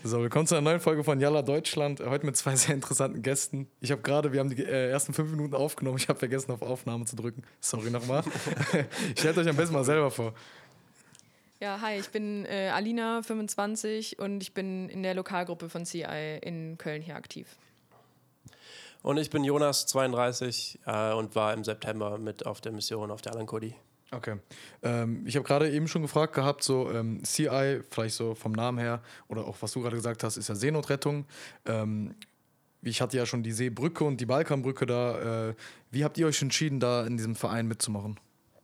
So, willkommen zu einer neuen Folge von Yalla Deutschland. Heute mit zwei sehr interessanten Gästen. Wir haben die ersten 5 Minuten aufgenommen. Ich habe vergessen, auf Aufnahme zu drücken. Sorry nochmal. Stellt euch am besten mal selber vor. Ja, hi, ich bin Alina, 25 und ich bin in der Lokalgruppe von CI in Köln hier aktiv. Und ich bin Jonas, 32 und war im September mit auf der Mission auf der Alan Kurdi. Okay. Ich habe gerade eben schon gefragt gehabt, so CI, vielleicht so vom Namen her, oder auch was du gerade gesagt hast, ist ja Seenotrettung. Ich hatte ja schon die Seebrücke und die Balkanbrücke da. Wie habt ihr euch entschieden, da in diesem Verein mitzumachen?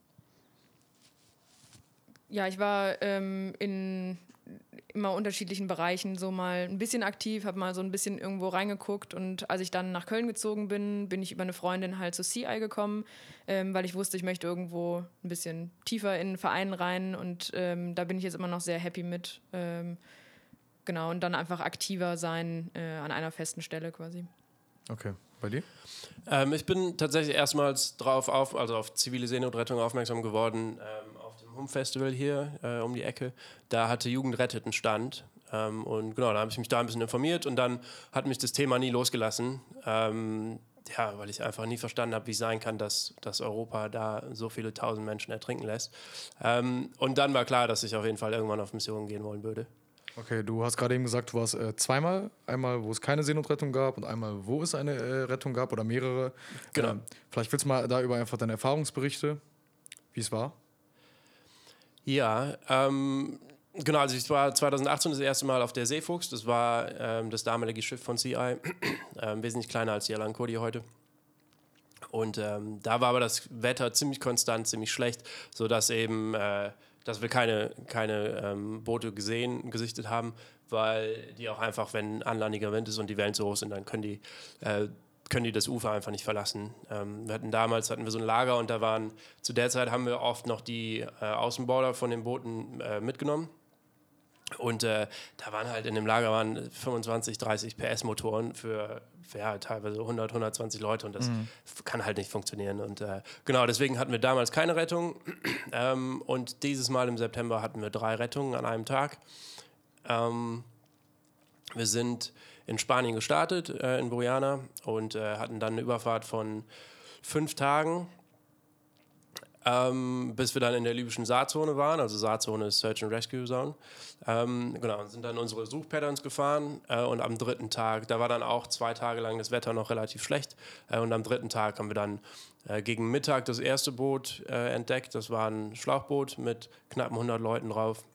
Ja, ich war in immer unterschiedlichen Bereichen so mal ein bisschen aktiv, habe mal so ein bisschen irgendwo reingeguckt und als ich dann nach Köln gezogen bin, bin ich über eine Freundin halt zu CI gekommen, weil ich wusste, ich möchte irgendwo ein bisschen tiefer in einen Verein rein und da bin ich jetzt immer noch sehr happy mit. Genau, und dann einfach aktiver sein an einer festen Stelle quasi. Okay, bei dir? Ich bin tatsächlich erstmals auf zivile Seenotrettung aufmerksam geworden, auf dem HUM-Festival hier um die Ecke. Da hatte Jugend rettet einen Stand und genau, da habe ich mich da ein bisschen informiert und dann hat mich das Thema nie losgelassen. Weil ich einfach nie verstanden habe, wie es sein kann, dass Europa da so viele tausend Menschen ertrinken lässt. Und dann war klar, dass ich auf jeden Fall irgendwann auf Mission gehen wollen würde. Okay, du hast gerade eben gesagt, du warst zweimal. Einmal, wo es keine Seenotrettung gab und einmal, wo es eine Rettung gab oder mehrere. Genau. Vielleicht willst du mal da über einfach deine Erfahrungsberichte, wie es war. Ja, genau, also ich war 2018 das erste Mal auf der Seefuchs. Das war das damalige Schiff von CI, wesentlich kleiner als die Alan Kurdi heute. Und da war aber das Wetter ziemlich konstant, ziemlich schlecht, sodass eben, dass wir keine Boote gesichtet haben, weil die auch einfach, wenn anlandiger Wind ist und die Wellen zu hoch sind, dann können die das Ufer einfach nicht verlassen. Damals hatten wir so ein Lager und zu der Zeit haben wir oft noch die Außenborder von den Booten mitgenommen. Und da waren halt in dem Lager 25, 30 PS Motoren für teilweise 100, 120 Leute und das kann halt nicht funktionieren. Und genau, deswegen hatten wir damals keine Rettung. Und dieses Mal im September hatten wir 3 Rettungen an einem Tag. Wir sind in Spanien gestartet, in Bojana, und hatten dann eine Überfahrt von 5 Tagen, bis wir dann in der libyschen Saarzone waren. Also Saarzone ist Search and Rescue Zone. Genau, und sind dann unsere Suchpatterns gefahren und am 3. Tag, da war dann auch 2 Tage lang das Wetter noch relativ schlecht und am 3. Tag haben wir dann gegen Mittag das erste Boot entdeckt. Das war ein Schlauchboot mit knapp 100 Leuten drauf.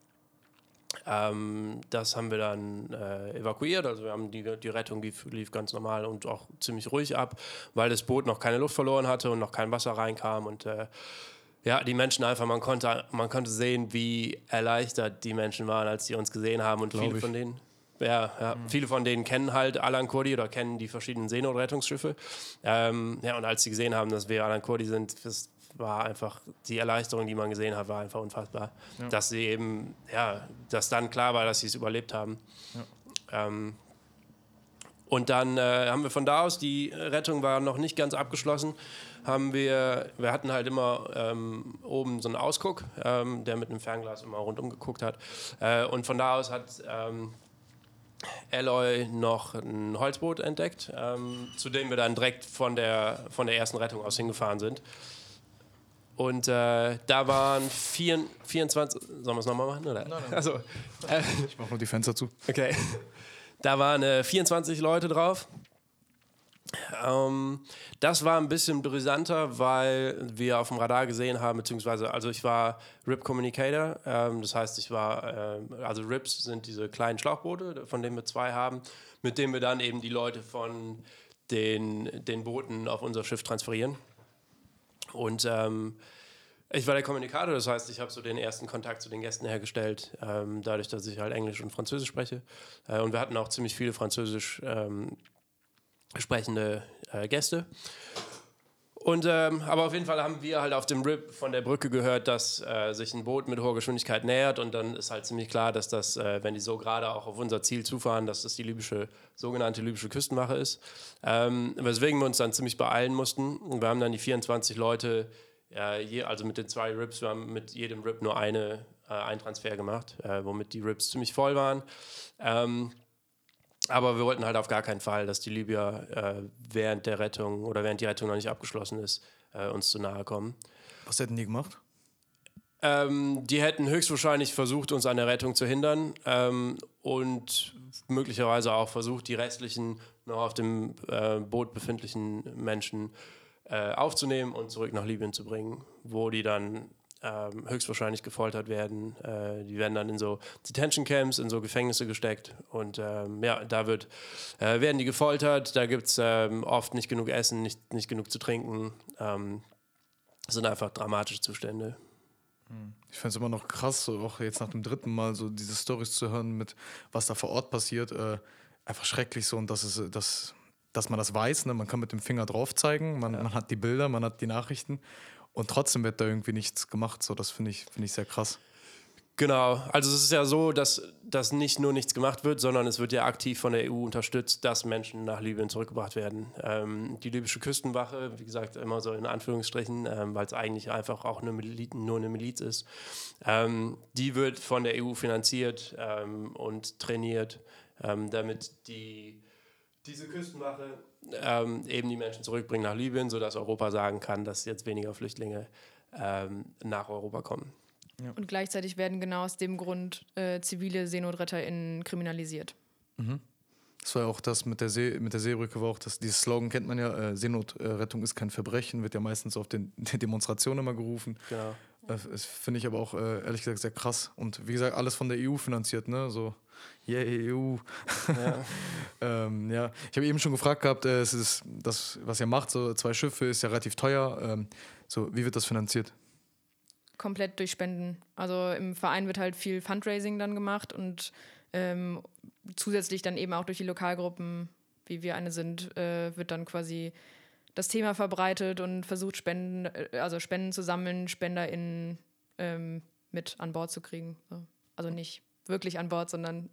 Das haben wir dann evakuiert, also wir haben die Rettung lief ganz normal und auch ziemlich ruhig ab, weil das Boot noch keine Luft verloren hatte und noch kein Wasser reinkam und die Menschen einfach, man konnte sehen, wie erleichtert die Menschen waren, als sie uns gesehen haben und viele von denen kennen halt Alan Kurdi oder kennen die verschiedenen Seenotrettungsschiffe und als sie gesehen haben, dass wir Alan Kurdi sind, das war einfach, die Erleichterung, die man gesehen hat, war einfach unfassbar. Ja. Dass sie eben, dass dann klar war, dass sie es überlebt haben. Ja. Und dann haben wir von da aus, die Rettung war noch nicht ganz abgeschlossen, wir hatten halt immer oben so einen Ausguck, der mit einem Fernglas immer rundum geguckt hat. Und von da aus hat Eloy noch ein Holzboot entdeckt, zu dem wir dann direkt von der ersten Rettung aus hingefahren sind. Und da waren 24... Sollen wir es nochmal machen? Oder? Nein. Also, ich mache nur die Fenster zu. Okay. Da waren 24 Leute drauf. Das war ein bisschen brisanter, weil wir auf dem Radar gesehen haben, beziehungsweise, also ich war RIP Communicator, das heißt, also RIPs sind diese kleinen Schlauchboote, von denen wir 2 haben, mit denen wir dann eben die Leute von den Booten auf unser Schiff transferieren. Und ich war der Kommunikator, das heißt, ich habe so den ersten Kontakt zu den Gästen hergestellt, dadurch, dass ich halt Englisch und Französisch spreche. Und wir hatten auch ziemlich viele Französisch sprechende Gäste. Und aber auf jeden Fall haben wir halt auf dem RIP von der Brücke gehört, dass sich ein Boot mit hoher Geschwindigkeit nähert und dann ist halt ziemlich klar, dass das, wenn die so gerade auch auf unser Ziel zufahren, dass das die sogenannte libysche Küstenwache ist. Weswegen wir uns dann ziemlich beeilen mussten. Und wir haben dann die 24 Leute, also mit den 2 RIPs, wir haben mit jedem RIP nur einen Transfer gemacht, womit die RIPs ziemlich voll waren. Aber wir wollten halt auf gar keinen Fall, dass die Libyer während die Rettung noch nicht abgeschlossen ist, uns zu nahe kommen. Was hätten die gemacht? Die hätten höchstwahrscheinlich versucht, uns an der Rettung zu hindern und möglicherweise auch versucht, die restlichen noch auf dem Boot befindlichen Menschen aufzunehmen und zurück nach Libyen zu bringen, wo die dann höchstwahrscheinlich gefoltert werden. Die werden dann in so Detention Camps, in so Gefängnisse gesteckt und da werden die gefoltert. Da gibt es oft nicht genug Essen, nicht genug zu trinken. Das sind einfach dramatische Zustände. Ich finde es immer noch krass, so auch jetzt nach dem 3. Mal so diese Storys zu hören, mit was da vor Ort passiert. Einfach schrecklich so, und dass man das weiß, ne? Man kann mit dem Finger drauf zeigen, man hat die Bilder, man hat die Nachrichten und trotzdem wird da irgendwie nichts gemacht. So, das finde ich sehr krass. Genau, also es ist ja so, dass nicht nur nichts gemacht wird, sondern es wird ja aktiv von der EU unterstützt, dass Menschen nach Libyen zurückgebracht werden. Die libysche Küstenwache, wie gesagt, immer so in Anführungsstrichen, weil es eigentlich einfach auch nur eine Miliz ist, die wird von der EU finanziert und trainiert, damit diese Küstenwache eben die Menschen zurückbringen nach Libyen, sodass Europa sagen kann, dass jetzt weniger Flüchtlinge nach Europa kommen. Ja. Und gleichzeitig werden genau aus dem Grund zivile SeenotretterInnen kriminalisiert. Mhm. Das war ja auch das mit der Seebrücke, war auch dieses Slogan kennt man ja, Seenotrettung ist kein Verbrechen, wird ja meistens auf den Demonstrationen immer gerufen. Genau. Das finde ich aber auch ehrlich gesagt sehr krass. Und wie gesagt, alles von der EU finanziert, ne? So, yeah, EU. Ja. Ich habe eben schon gefragt gehabt, es ist das, was ihr macht, so 2 Schiffe, ist ja relativ teuer. So, wie wird das finanziert? Komplett durch Spenden. Also im Verein wird halt viel Fundraising dann gemacht und zusätzlich dann eben auch durch die Lokalgruppen, wie wir eine sind, wird dann quasi das Thema verbreitet und versucht Spenden zu sammeln, SpenderInnen mit an Bord zu kriegen. So. Also nicht wirklich an Bord, sondern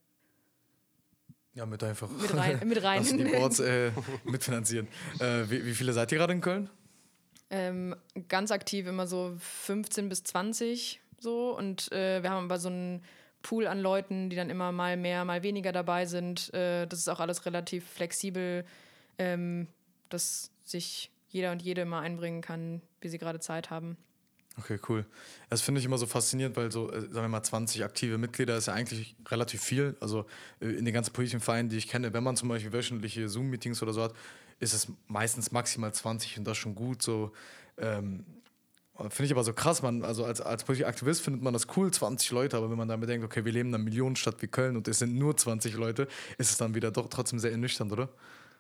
ja, mit einfach mit rein. Dass die Boards mitfinanzieren. Wie viele seid ihr gerade in Köln? Ganz aktiv immer so 15 bis 20 so und wir haben aber so einen Pool an Leuten, die dann immer mal mehr, mal weniger dabei sind. Das ist auch alles relativ flexibel, dass sich jeder und jede immer einbringen kann, wie sie gerade Zeit haben. Okay, cool. Das finde ich immer so faszinierend, weil so, sagen wir mal, 20 aktive Mitglieder ist ja eigentlich relativ viel. Also in den ganzen politischen Vereinen, die ich kenne, wenn man zum Beispiel wöchentliche Zoom-Meetings oder so hat, ist es meistens maximal 20 und das schon gut. So, finde ich aber so krass, also als politischer Aktivist findet man das cool, 20 Leute, aber wenn man damit denkt, okay, wir leben in einer Millionenstadt wie Köln und es sind nur 20 Leute, ist es dann wieder doch trotzdem sehr ernüchternd, oder?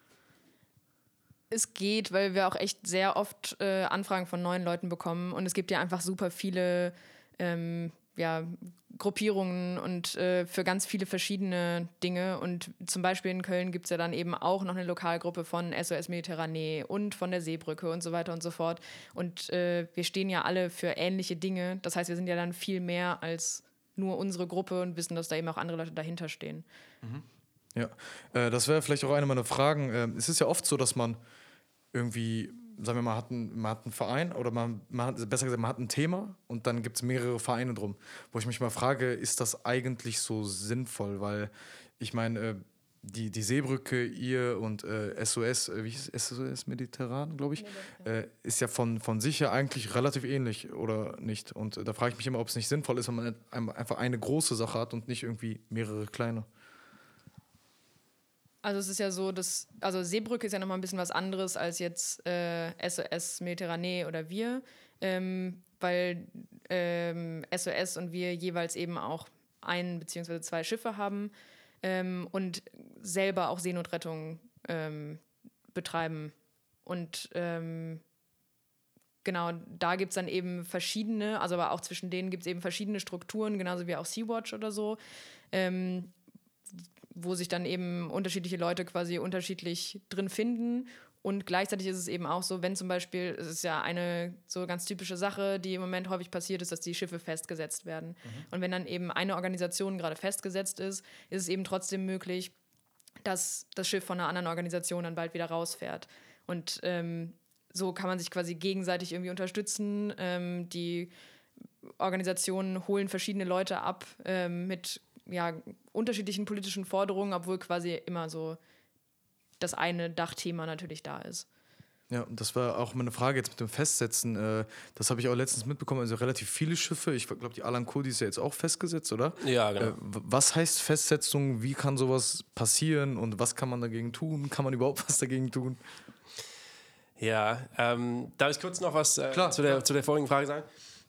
Es geht, weil wir auch echt sehr oft Anfragen von neuen Leuten bekommen und es gibt ja einfach super viele Gruppierungen und für ganz viele verschiedene Dinge und zum Beispiel in Köln gibt es ja dann eben auch noch eine Lokalgruppe von SOS Mediterranee und von der Seebrücke und so weiter und so fort und wir stehen ja alle für ähnliche Dinge, das heißt, wir sind ja dann viel mehr als nur unsere Gruppe und wissen, dass da eben auch andere Leute dahinter stehen. Mhm. Ja, das wäre vielleicht auch eine meiner Fragen. Es ist ja oft so, dass man irgendwie, sagen wir mal, man hat einen Verein oder besser gesagt, man hat ein Thema und dann gibt es mehrere Vereine drum. Wo ich mich mal frage, ist das eigentlich so sinnvoll? Weil ich meine, die Seebrücke, ihr und SOS, wie hieß es? SOS Mediterran, glaube ich, ist ja von sich her eigentlich relativ ähnlich, oder nicht? Und da frage ich mich immer, ob es nicht sinnvoll ist, wenn man einfach eine große Sache hat und nicht irgendwie mehrere kleine. Also es ist ja so, Seebrücke ist ja nochmal ein bisschen was anderes als jetzt SOS Mediterranee oder wir, weil SOS und wir jeweils eben auch 1 bzw. 2 Schiffe haben und selber auch Seenotrettung betreiben. Und genau, da gibt es dann eben verschiedene, also aber auch zwischen denen gibt es eben verschiedene Strukturen, genauso wie auch Sea-Watch oder so, wo sich dann eben unterschiedliche Leute quasi unterschiedlich drin finden. Und gleichzeitig ist es eben auch so, wenn zum Beispiel, es ist ja eine so ganz typische Sache, die im Moment häufig passiert ist, dass die Schiffe festgesetzt werden. Und wenn dann eben eine Organisation gerade festgesetzt ist es eben trotzdem möglich, dass das Schiff von einer anderen Organisation dann bald wieder rausfährt. Und so kann man sich quasi gegenseitig irgendwie unterstützen. Die Organisationen holen verschiedene Leute ab mit unterschiedlichen politischen Forderungen, obwohl quasi immer so das eine Dachthema natürlich da ist. Ja, und das war auch meine Frage jetzt mit dem Festsetzen. Das habe ich auch letztens mitbekommen. Also relativ viele Schiffe. Ich glaube, die Alan Kurdi ist ja jetzt auch festgesetzt, oder? Ja, genau. Was heißt Festsetzung? Wie kann sowas passieren? Und was kann man dagegen tun? Kann man überhaupt was dagegen tun? Ja, darf ich kurz noch was zu der vorigen Frage sagen?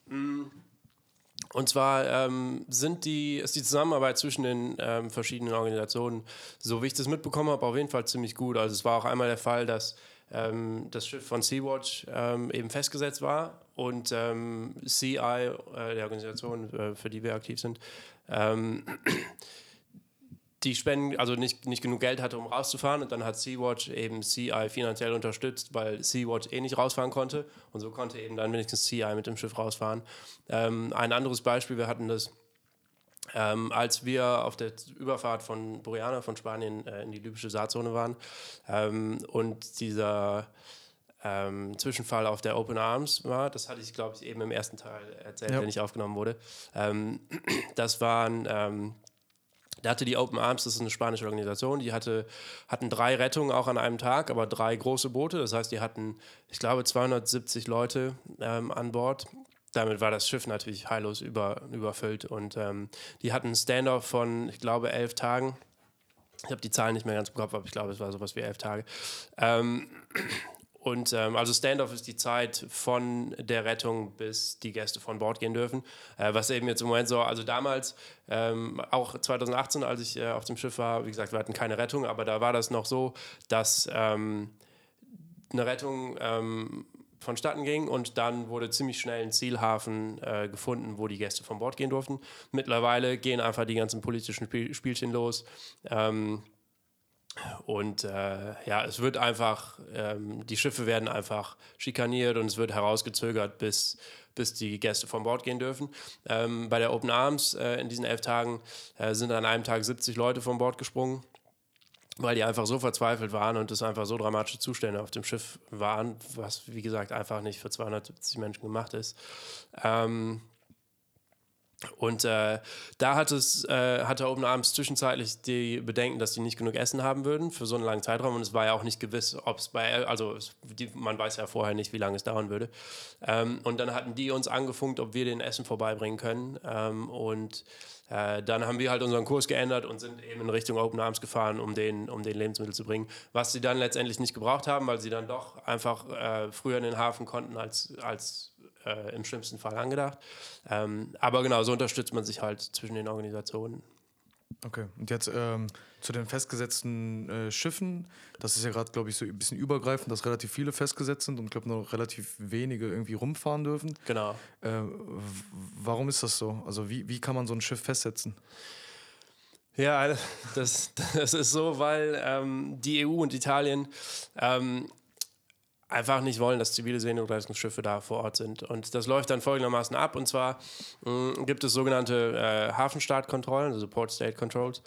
Und zwar ist die Zusammenarbeit zwischen den verschiedenen Organisationen, so wie ich das mitbekommen habe, auf jeden Fall ziemlich gut. Also es war auch einmal der Fall, dass das Schiff von Sea-Watch eben festgesetzt war und CI, die Organisation, für die wir aktiv sind, die Spenden, also nicht genug Geld hatte, um rauszufahren, und dann hat Sea-Watch eben CI finanziell unterstützt, weil Sea-Watch nicht rausfahren konnte, und so konnte eben dann wenigstens CI mit dem Schiff rausfahren. Ein anderes Beispiel, wir hatten das, als wir auf der Überfahrt von Burjana, von Spanien, in die libysche Saatzone waren, und dieser Zwischenfall auf der Open Arms war, das hatte ich, glaube ich, eben im ersten Teil erzählt, der nicht aufgenommen wurde. Das waren... Da hatte die Open Arms, das ist eine spanische Organisation, die hatten 3 Rettungen auch an einem Tag, aber 3 große Boote. Das heißt, die hatten, ich glaube, 270 Leute an Bord. Damit war das Schiff natürlich heillos überfüllt. Und die hatten einen Standoff von, ich glaube, 11 Tagen. Ich habe die Zahlen nicht mehr ganz im Kopf, aber ich glaube, es war sowas wie 11 Tage. Also Standoff ist die Zeit von der Rettung, bis die Gäste von Bord gehen dürfen. Was eben jetzt im Moment so, also damals, auch 2018, als ich auf dem Schiff war, wie gesagt, wir hatten keine Rettung, aber da war das noch so, dass eine Rettung vonstatten ging, und dann wurde ziemlich schnell ein Zielhafen gefunden, wo die Gäste von Bord gehen durften. Mittlerweile gehen einfach die ganzen politischen Spielchen los. Es wird einfach, die Schiffe werden einfach schikaniert, und es wird herausgezögert, bis die Gäste von Bord gehen dürfen. Bei der Open Arms in diesen 11 Tagen sind an einem Tag 70 Leute von Bord gesprungen, weil die einfach so verzweifelt waren und es einfach so dramatische Zustände auf dem Schiff waren, was, wie gesagt, einfach nicht für 270 Menschen gemacht ist. Da hatte Open Arms zwischenzeitlich die Bedenken, dass die nicht genug Essen haben würden für so einen langen Zeitraum, und es war ja auch nicht gewiss, ob es man weiß ja vorher nicht, wie lange es dauern würde. Und dann hatten die uns angefunkt, ob wir den Essen vorbeibringen können, dann haben wir halt unseren Kurs geändert und sind eben in Richtung Open Arms gefahren, um den Lebensmittel zu bringen, was sie dann letztendlich nicht gebraucht haben, weil sie dann doch einfach früher in den Hafen konnten als im schlimmsten Fall angedacht. Aber genau, so unterstützt man sich halt zwischen den Organisationen. Okay, und jetzt zu den festgesetzten Schiffen. Das ist ja gerade, glaube ich, so ein bisschen übergreifend, dass relativ viele festgesetzt sind und, glaube ich, noch relativ wenige irgendwie rumfahren dürfen. Genau. Warum ist das so? Also wie kann man so ein Schiff festsetzen? Ja, das ist so, weil die EU und Italien einfach nicht wollen, dass zivile Seenotrettungsschiffe da vor Ort sind. Und das läuft dann folgendermaßen ab. Und zwar gibt es sogenannte Hafenstaatkontrollen, also Port State Controls.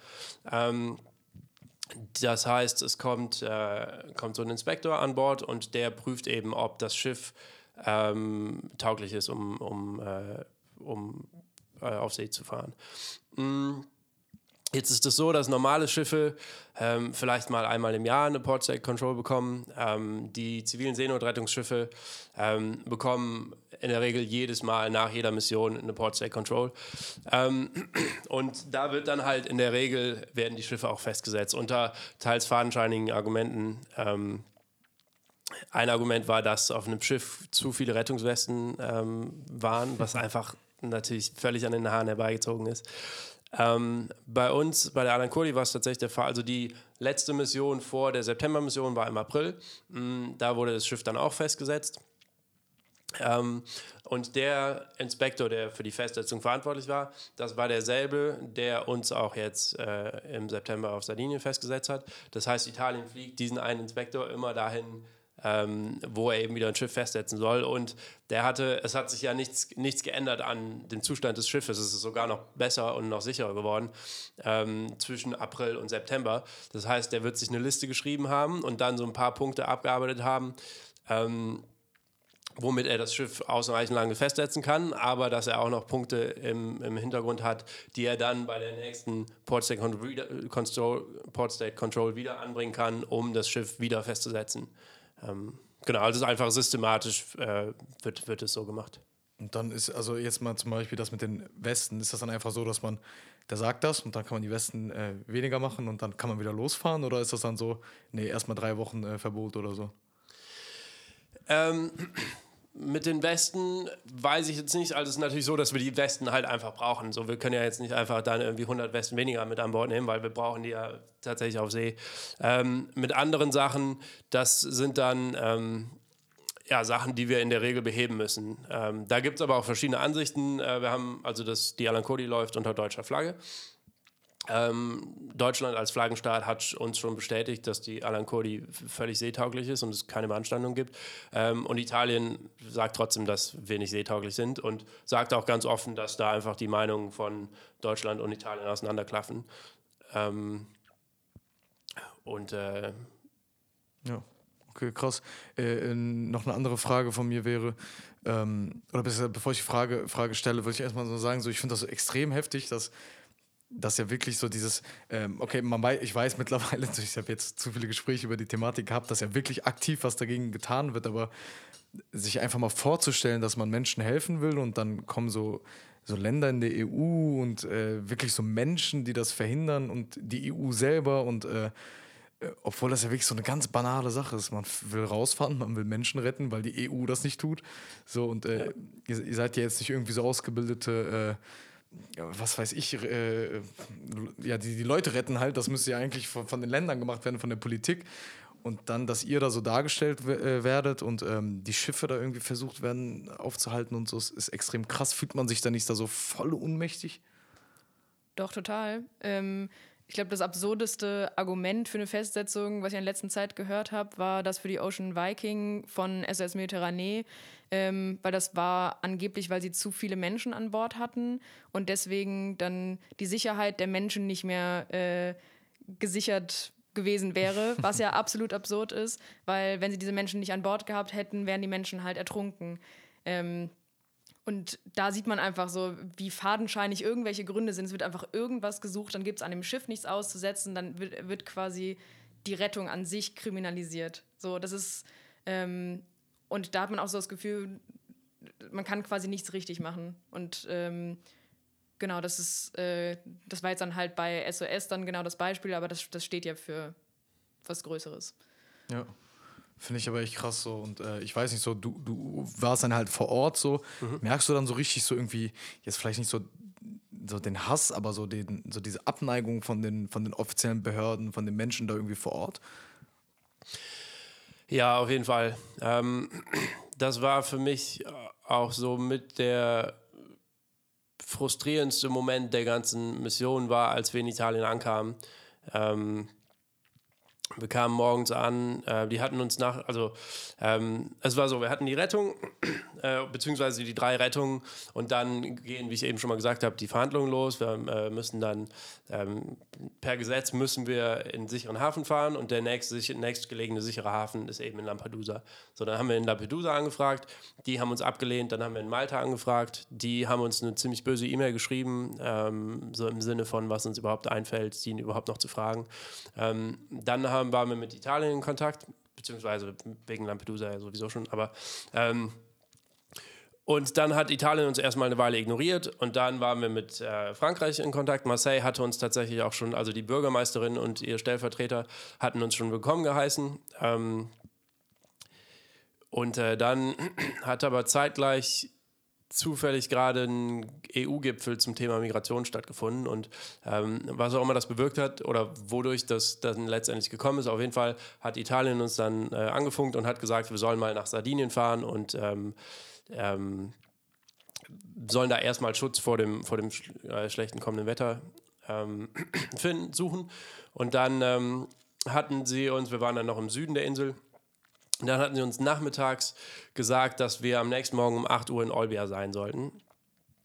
Das heißt, es kommt so ein Inspektor an Bord, und der prüft eben, ob das Schiff tauglich ist, um auf See zu fahren. Jetzt ist es so, dass normale Schiffe vielleicht mal einmal im Jahr eine Port State Control bekommen. Die zivilen Seenotrettungsschiffe bekommen in der Regel jedes Mal nach jeder Mission eine Port State Control. Und da wird dann halt in der Regel, werden die Schiffe auch festgesetzt unter teils fadenscheinigen Argumenten. Ein Argument war, dass auf einem Schiff zu viele Rettungswesten waren, was einfach natürlich völlig an den Haaren herbeigezogen ist. Bei uns, bei der Alan Kurdi, war es tatsächlich der Fall. Also die letzte Mission vor der September-Mission war im April. Da wurde das Schiff dann auch festgesetzt. Und der Inspektor, der für die Festsetzung verantwortlich war, das war derselbe, der uns auch jetzt im September auf Sardinien festgesetzt hat. Das heißt, Italien fliegt diesen einen Inspektor immer dahin, wo er eben wieder ein Schiff festsetzen soll. Und es hat sich ja nichts geändert an dem Zustand des Schiffes. Es ist sogar noch besser und noch sicherer geworden zwischen April und September. Das heißt, der wird sich eine Liste geschrieben haben und dann so ein paar Punkte abgearbeitet haben, womit er das Schiff ausreichend lange festsetzen kann, aber dass er auch noch Punkte im Hintergrund hat, die er dann bei der nächsten Port State Control wieder anbringen kann, um das Schiff wieder festzusetzen. Genau, also es ist einfach systematisch wird es so gemacht. Und dann ist, also jetzt mal zum Beispiel das mit den Westen, ist das dann einfach so, dass der sagt das und dann kann man die Westen weniger machen und dann kann man wieder losfahren, oder ist das dann so, nee, erstmal 3 Wochen Verbot oder so? Mit den Westen weiß ich jetzt nicht. Also es ist natürlich so, dass wir die Westen halt einfach brauchen. So, wir können ja jetzt nicht einfach dann irgendwie 100 Westen weniger mit an Bord nehmen, weil wir brauchen die ja tatsächlich auf See. Mit anderen Sachen, das sind dann Sachen, die wir in der Regel beheben müssen. Da gibt es aber auch verschiedene Ansichten. Wir haben, also die Alan Kurdi läuft unter deutscher Flagge. Deutschland als Flaggenstaat hat uns schon bestätigt, dass die Alan Kurdi völlig seetauglich ist und es keine Beanstandung gibt. Und Italien sagt trotzdem, dass wir nicht seetauglich sind und sagt auch ganz offen, dass da einfach die Meinungen von Deutschland und Italien auseinanderklaffen. Ja, okay, krass. Noch eine andere Frage von mir wäre, oder bevor ich die Frage stelle, würde ich erstmal so sagen, so, ich finde das so extrem heftig, dass ja wirklich so dieses, ich weiß mittlerweile, ich habe jetzt zu viele Gespräche über die Thematik gehabt, dass ja wirklich aktiv was dagegen getan wird, aber sich einfach mal vorzustellen, dass man Menschen helfen will und dann kommen so Länder in der EU und wirklich so Menschen, die das verhindern und die EU selber und obwohl das ja wirklich so eine ganz banale Sache ist. Man will rausfahren, man will Menschen retten, weil die EU das nicht tut. So, und ihr seid ja jetzt nicht irgendwie so ausgebildete was weiß ich, die Leute retten halt, das müsste ja eigentlich von den Ländern gemacht werden, von der Politik. Und dann, dass ihr da so dargestellt werdet und die Schiffe da irgendwie versucht werden aufzuhalten und so, ist extrem krass. Fühlt man sich da nicht da so voll ohnmächtig? Doch, total. Ich glaube, das absurdeste Argument für eine Festsetzung, was ich in der letzten Zeit gehört habe, war das für die Ocean Viking von SS Mediterranee, weil das war angeblich, weil sie zu viele Menschen an Bord hatten und deswegen dann die Sicherheit der Menschen nicht mehr gesichert gewesen wäre, was ja absolut absurd ist, weil wenn sie diese Menschen nicht an Bord gehabt hätten, wären die Menschen halt ertrunken. Und da sieht man einfach so, wie fadenscheinig irgendwelche Gründe sind. Es wird einfach irgendwas gesucht, dann gibt es an dem Schiff nichts auszusetzen, dann wird quasi die Rettung an sich kriminalisiert. So, das ist, und da hat man auch so das Gefühl, man kann quasi nichts richtig machen. Und genau, das war jetzt dann halt bei SOS dann genau das Beispiel, aber das steht ja für was Größeres. Ja. Finde ich aber echt krass so. Und ich weiß nicht, so, du warst dann halt vor Ort so. Merkst du dann so richtig so irgendwie, jetzt vielleicht nicht so den Hass, aber so diese Abneigung von den offiziellen Behörden, von den Menschen da irgendwie vor Ort? Ja, auf jeden Fall. Das war für mich auch so mit der frustrierendste Moment der ganzen Mission war, als wir in Italien ankamen. Wir kamen morgens an, die hatten uns es war so, wir hatten die Rettung, beziehungsweise die 3 Rettungen und dann gehen, wie ich eben schon mal gesagt habe, die Verhandlungen los. Wir müssen dann, per Gesetz müssen wir in einen sicheren Hafen fahren und der nächstgelegene sichere Hafen ist eben in Lampedusa. So, dann haben wir in Lampedusa angefragt, die haben uns abgelehnt, dann haben wir in Malta angefragt, die haben uns eine ziemlich böse E-Mail geschrieben, so im Sinne von, was uns überhaupt einfällt, die überhaupt noch zu fragen. Dann waren wir mit Italien in Kontakt, beziehungsweise wegen Lampedusa ja sowieso schon, aber und dann hat Italien uns erstmal eine Weile ignoriert und dann waren wir mit Frankreich in Kontakt. Marseille hatte uns tatsächlich auch schon, also die Bürgermeisterin und ihr Stellvertreter hatten uns schon willkommen geheißen. Und dann hat aber zeitgleich zufällig gerade ein EU-Gipfel zum Thema Migration stattgefunden und was auch immer das bewirkt hat oder wodurch das dann letztendlich gekommen ist, auf jeden Fall hat Italien uns dann angefunkt und hat gesagt, wir sollen mal nach Sardinien fahren und sollen da erstmal Schutz vor dem schlechten kommenden Wetter suchen und dann hatten sie uns, wir waren dann noch im Süden der Insel, und dann hatten sie uns nachmittags gesagt, dass wir am nächsten Morgen um 8 Uhr in Olbia sein sollten.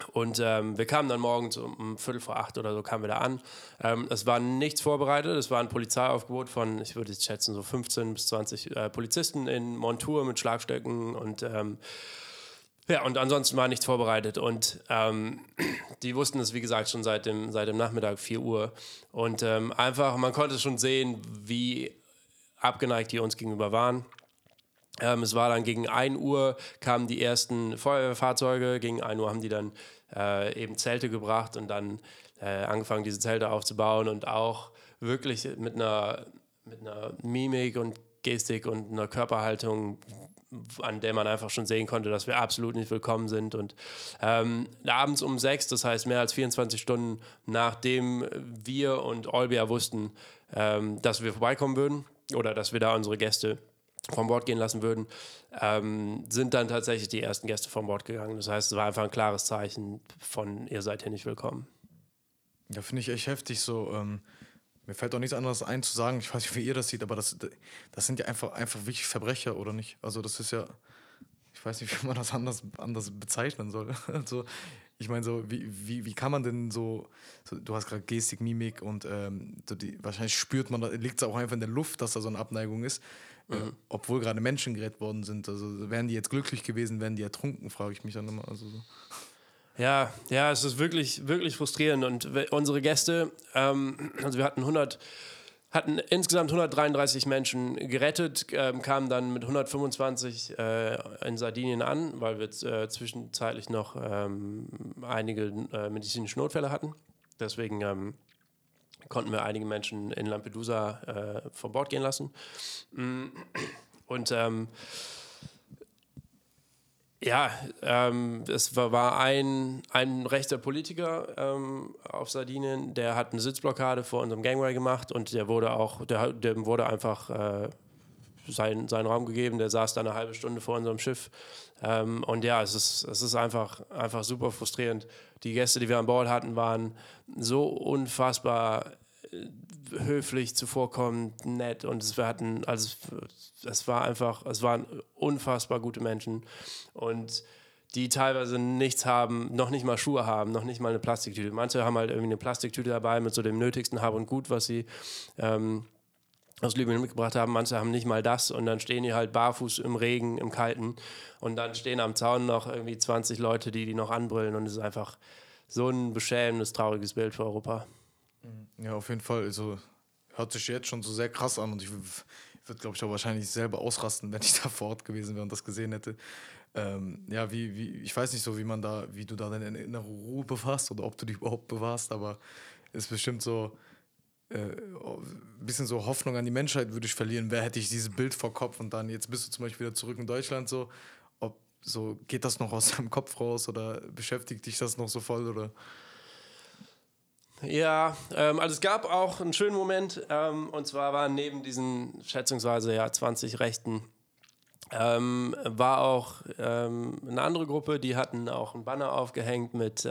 Und wir kamen dann morgens um 7:45 oder so kamen wir da an. Es war nichts vorbereitet. Es war ein Polizeiaufgebot von, ich würde jetzt schätzen, so 15 bis 20 Polizisten in Montur mit Schlagstöcken und und ansonsten war nichts vorbereitet. Und die wussten es, wie gesagt, schon seit dem Nachmittag 4 Uhr. Und einfach, man konnte schon sehen, wie abgeneigt die uns gegenüber waren. Es war dann gegen 1 Uhr kamen die ersten Feuerwehrfahrzeuge, gegen 1 Uhr haben die dann eben Zelte gebracht und dann angefangen, diese Zelte aufzubauen und auch wirklich mit einer Mimik und Gestik und einer Körperhaltung, an der man einfach schon sehen konnte, dass wir absolut nicht willkommen sind. Und abends um 6, das heißt mehr als 24 Stunden, nachdem wir und Olbia wussten, dass wir vorbeikommen würden oder dass wir da unsere Gäste vom Bord gehen lassen würden, sind dann tatsächlich die ersten Gäste vom Bord gegangen. Das heißt, es war einfach ein klares Zeichen von, ihr seid hier nicht willkommen. Ja, finde ich echt heftig so. Mir fällt auch nichts anderes ein zu sagen, ich weiß nicht, wie ihr das seht, aber das sind ja einfach wirklich Verbrecher, oder nicht? Also das ist ja, ich weiß nicht, wie man das anders bezeichnen soll. Also ich meine so, wie kann man denn so du hast gerade Gestik, Mimik und wahrscheinlich spürt man, liegt es auch einfach in der Luft, dass da so eine Abneigung ist. Obwohl gerade Menschen gerettet worden sind. Also wären die jetzt glücklich gewesen, wären die ertrunken, frage ich mich dann immer. Also so. Ja, es ist wirklich, wirklich frustrierend. Und unsere Gäste, also wir hatten insgesamt 133 Menschen gerettet, kamen dann mit 125 in Sardinien an, weil wir zwischenzeitlich noch einige medizinische Notfälle hatten. Deswegen konnten wir einige Menschen in Lampedusa von Bord gehen lassen. Und es war ein rechter Politiker auf Sardinien, der hat eine Sitzblockade vor unserem Gangway gemacht und dem wurde einfach seinen Raum gegeben, der saß da eine halbe Stunde vor unserem Schiff. Und ja, es ist einfach super frustrierend. Die Gäste, die wir an Bord hatten, waren so unfassbar höflich, zuvorkommend, nett und es waren unfassbar gute Menschen und die teilweise nichts haben, noch nicht mal Schuhe haben, noch nicht mal eine Plastiktüte. Manche haben halt irgendwie eine Plastiktüte dabei mit so dem nötigsten Hab und Gut, was sie aus Libyen mitgebracht haben. Manche haben nicht mal das und dann stehen die halt barfuß im Regen, im Kalten und dann stehen am Zaun noch irgendwie 20 Leute, die noch anbrüllen und es ist einfach so ein beschämendes, trauriges Bild für Europa. Ja, auf jeden Fall. Also hört sich jetzt schon so sehr krass an und ich würde, glaube ich, auch wahrscheinlich selber ausrasten, wenn ich da vor Ort gewesen wäre und das gesehen hätte. Ich weiß nicht so, wie du da deine innere Ruhe bewahrst oder ob du die überhaupt bewahrst, aber es ist bestimmt so ein bisschen so Hoffnung an die Menschheit würde ich verlieren. Hätte ich dieses Bild vor Kopf und dann jetzt bist du zum Beispiel wieder zurück in Deutschland so, geht das noch aus deinem Kopf raus oder beschäftigt dich das noch so voll oder? Ja, also es gab auch einen schönen Moment und zwar waren neben diesen schätzungsweise 20 Rechten war auch eine andere Gruppe, die hatten auch ein Banner aufgehängt mit